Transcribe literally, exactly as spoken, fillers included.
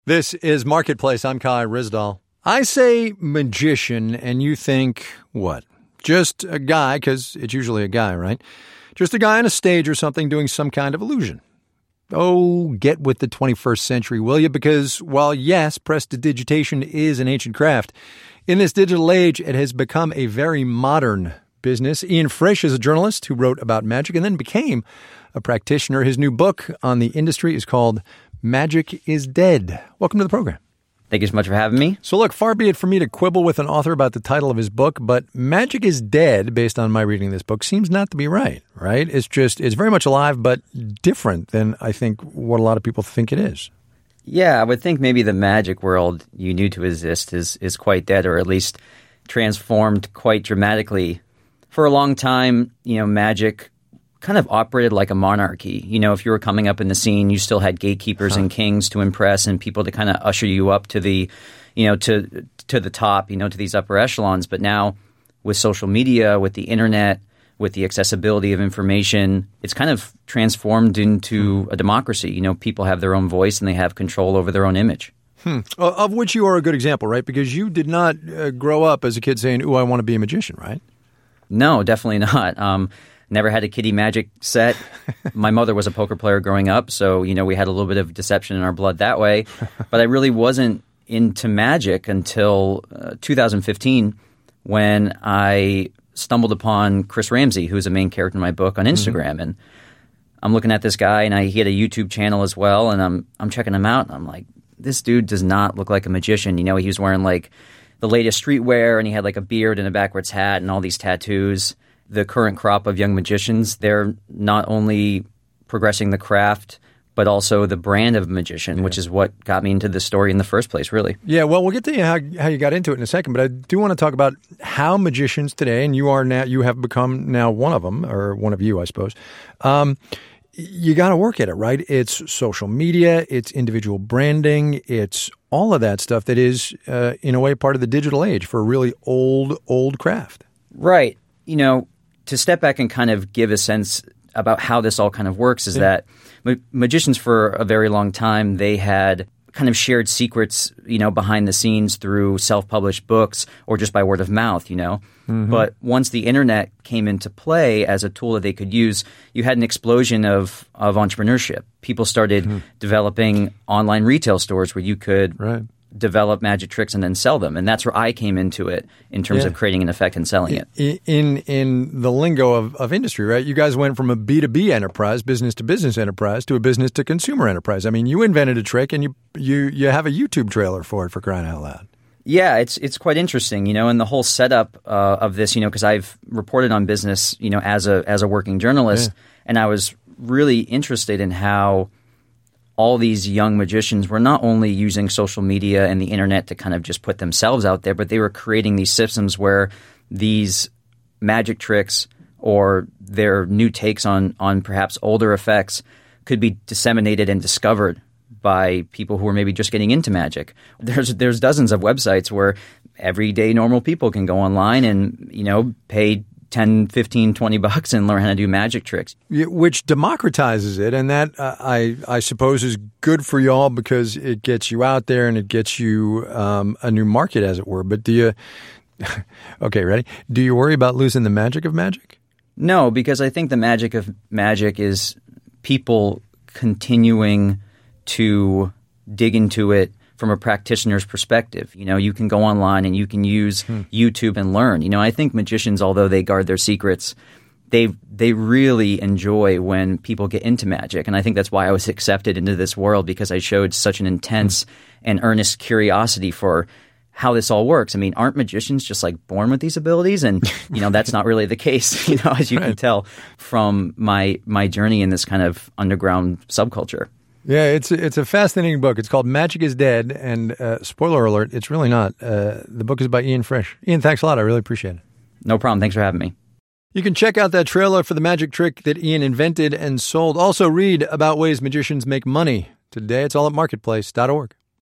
This is Marketplace. I'm Kai Ryssdal. I say magician, and you think, what? Just a guy, because it's usually a guy, right? Just a guy on a stage or something doing some kind of illusion. Oh, get with the twenty-first century, will you? Because while, yes, prestidigitation is an ancient craft, in this digital age, it has become a very modern business. Ian Frisch is a journalist who wrote about magic and then became a practitioner. His new book on the industry is called Magic is Dead. Welcome to the program. Thank you so much for having me. So look, far be it from me to quibble with an author about the title of his book, but Magic is Dead, based on my reading this book, seems not to be right, right? It's just, it's very much alive, but different than I think what a lot of people think it is. Yeah, I would think maybe the magic world you knew to exist is, is quite dead, or at least transformed quite dramatically. For a long time, you know, magic kind of operated like a monarchy. You know, if you were coming up in the scene, you still had gatekeepers huh. and kings to impress and people to kind of usher you up to the, you know, to to the top, you know, to these upper echelons. But now with social media, with the internet, with the accessibility of information, it's kind of transformed into a democracy. You know, people have their own voice and they have control over their own image. Hmm. Of which you are a good example, right? Because you did not uh, grow up as a kid saying, ooh, I want to be a magician, right? No, definitely not. Um Never had a kiddie magic set. My mother was a poker player growing up, so, you know, we had a little bit of deception in our blood that way. But I really wasn't into magic until uh, two thousand fifteen when I stumbled upon Chris Ramsey, who's a main character in my book, on Instagram. Mm-hmm. And I'm looking at this guy, and I, he had a YouTube channel as well, and I'm I'm checking him out, and I'm like, this dude does not look like a magician. You know, he was wearing, like, the latest streetwear, and he had, like, a beard and a backwards hat and all these tattoos. The current crop of young magicians, they're not only progressing the craft, but also the brand of magician, yeah. which is what got me into this story in the first place, really. Yeah, well, we'll get to how, how you got into it in a second, but I do want to talk about how magicians today, and you are now, you have become now one of them, or one of you, I suppose. Um, you got to work at it, right? It's social media, it's individual branding, it's all of that stuff that is, uh, in a way, part of the digital age for a really old, old craft. Right. You know, to step back and kind of give a sense about how this all kind of works is yeah. that ma- magicians for a very long time, they had kind of shared secrets, you know, behind the scenes through self-published books or just by word of mouth, you know. Mm-hmm. But once the internet came into play as a tool that they could use, you had an explosion of, of entrepreneurship. People started mm-hmm. developing online retail stores where you could right. develop magic tricks and then sell them. And that's where I came into it in terms yeah. of creating an effect and selling it. In in the lingo of, of industry, right? You guys went from a B two B enterprise, business to business enterprise, to a business to consumer enterprise. I mean, you invented a trick and you you you have a YouTube trailer for it, for crying out loud. Yeah, it's it's quite interesting, you know, and the whole setup uh, of this, you know, because I've reported on business, you know, as a as a working journalist, yeah. and I was really interested in how all these young magicians were not only using social media and the internet to kind of just put themselves out there, but they were creating these systems where these magic tricks or their new takes on on perhaps older effects could be disseminated and discovered by people who are maybe just getting into magic. There's there's dozens of websites where everyday normal people can go online and, you know, pay ten, fifteen, twenty bucks and learn how to do magic tricks. Which democratizes it, and that, uh, I I suppose, is good for y'all because it gets you out there and it gets you um, a new market, as it were. But do you – okay, ready? Do you worry about losing the magic of magic? No, because I think the magic of magic is people continuing – to dig into it from a practitioner's perspective. You know, you can go online and you can use hmm. YouTube and learn. You know, I think magicians, although they guard their secrets, they they really enjoy when people get into magic. And I think that's why I was accepted into this world, because I showed such an intense hmm. and earnest curiosity for how this all works. I mean, aren't magicians just like born with these abilities? And, you know, that's not really the case, you know, as you right. can tell from my my journey in this kind of underground subculture. Yeah, it's it's a fascinating book. It's called Magic is Dead, and uh, spoiler alert, it's really not. Uh, the book is by Ian Frisch. Ian, thanks a lot. I really appreciate it. No problem. Thanks for having me. You can check out that trailer for the magic trick that Ian invented and sold. Also read about ways magicians make money. Today, it's all at marketplace dot org.